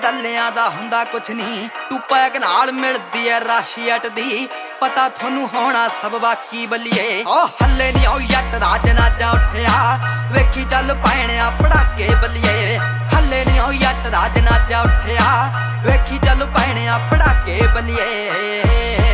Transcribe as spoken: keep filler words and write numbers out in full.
टल्लियां दा हुंदा कुछ नहीं, तू पैक नाल मिलदी है राशियट दी। पता थोनू होना सब बाकी बलिए, ओ हल्ले नहीं ओ जट दा जनाजा उठिया, वेखी चल पैणिया पड़ाके बलिए। हल्ले नहीं ओ जट दा जनाजा उठिया, वेखी चल पैणिया पड़ाके बलिए।